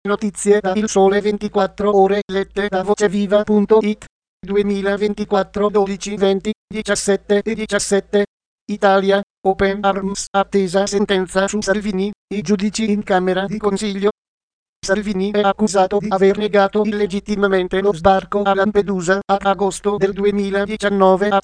Notizie da Il Sole 24 Ore lette da voceviva.it 2024 12 20 17 e 17 Italia, Open Arms attesa sentenza su Salvini, i giudici in Camera di Consiglio. Salvini è accusato di aver negato illegittimamente lo sbarco a Lampedusa ad agosto del 2019 a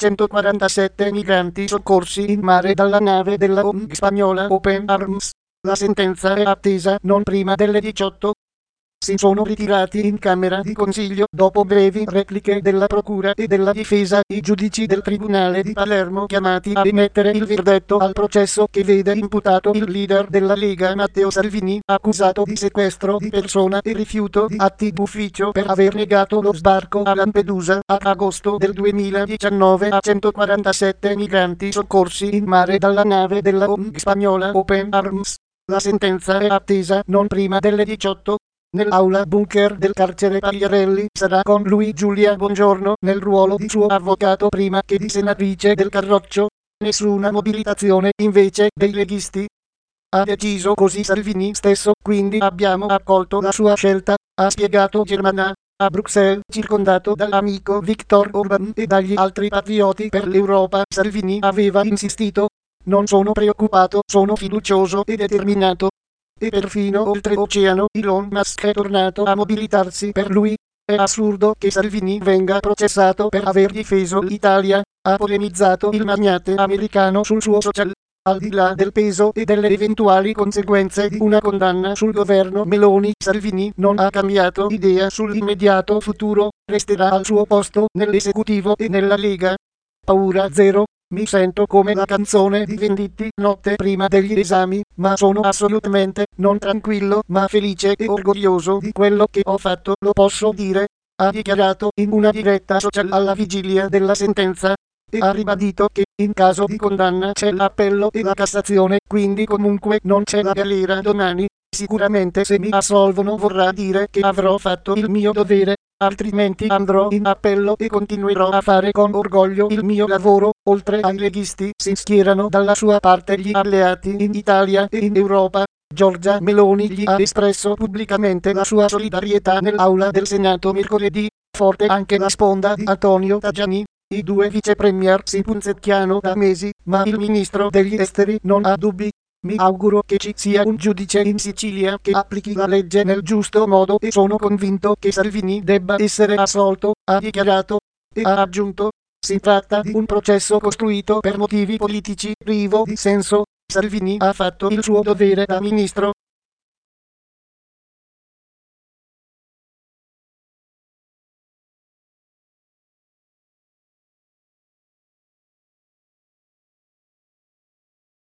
147 migranti soccorsi in mare dalla nave della ONG spagnola Open Arms. La sentenza è attesa non prima delle 18. Si sono ritirati in Camera di Consiglio dopo brevi repliche della Procura e della Difesa i giudici del Tribunale di Palermo chiamati a emettere il verdetto al processo che vede imputato il leader della Lega Matteo Salvini, accusato di sequestro di persona e rifiuto di atti d'ufficio per aver negato lo sbarco a Lampedusa ad agosto del 2019 a 147 migranti soccorsi in mare dalla nave della ONG spagnola Open Arms. La sentenza è attesa non prima delle 18. Nell'aula bunker del carcere Pagliarelli sarà con lui Giulia Bongiorno nel ruolo di suo avvocato prima che di senatrice del Carroccio. Nessuna mobilitazione invece dei leghisti. Ha deciso così Salvini stesso, quindi abbiamo accolto la sua scelta, ha spiegato Germana. A Bruxelles, circondato dall'amico Viktor Orban e dagli altri patrioti per l'Europa, Salvini aveva insistito: non sono preoccupato, sono fiducioso e determinato. E perfino oltreoceano Elon Musk è tornato a mobilitarsi per lui. È assurdo che Salvini venga processato per aver difeso l'Italia, ha polemizzato il magnate americano sul suo social. Al di là del peso e delle eventuali conseguenze di una condanna sul governo Meloni, Salvini non ha cambiato idea sull'immediato futuro, resterà al suo posto nell'esecutivo e nella Lega. Paura zero. Mi sento come la canzone di Venditti notte prima degli esami, ma sono assolutamente non tranquillo ma felice e orgoglioso di quello che ho fatto, lo posso dire, ha dichiarato in una diretta social alla vigilia della sentenza, e ha ribadito che in caso di condanna c'è l'appello e la Cassazione, quindi comunque non c'è la galera domani. Sicuramente se mi assolvono vorrà dire che avrò fatto il mio dovere, altrimenti andrò in appello e continuerò a fare con orgoglio il mio lavoro. Oltre ai leghisti si schierano dalla sua parte gli alleati in Italia e in Europa. Giorgia Meloni gli ha espresso pubblicamente la sua solidarietà nell'aula del Senato mercoledì. Forte anche la sponda di Antonio Tajani. I due vice premier si punzecchiano da mesi, ma il ministro degli esteri non ha dubbi. Mi auguro che ci sia un giudice in Sicilia che applichi la legge nel giusto modo e sono convinto che Salvini debba essere assolto, ha dichiarato, e ha aggiunto: si tratta di un processo costruito per motivi politici, privo di senso. Salvini ha fatto il suo dovere da ministro,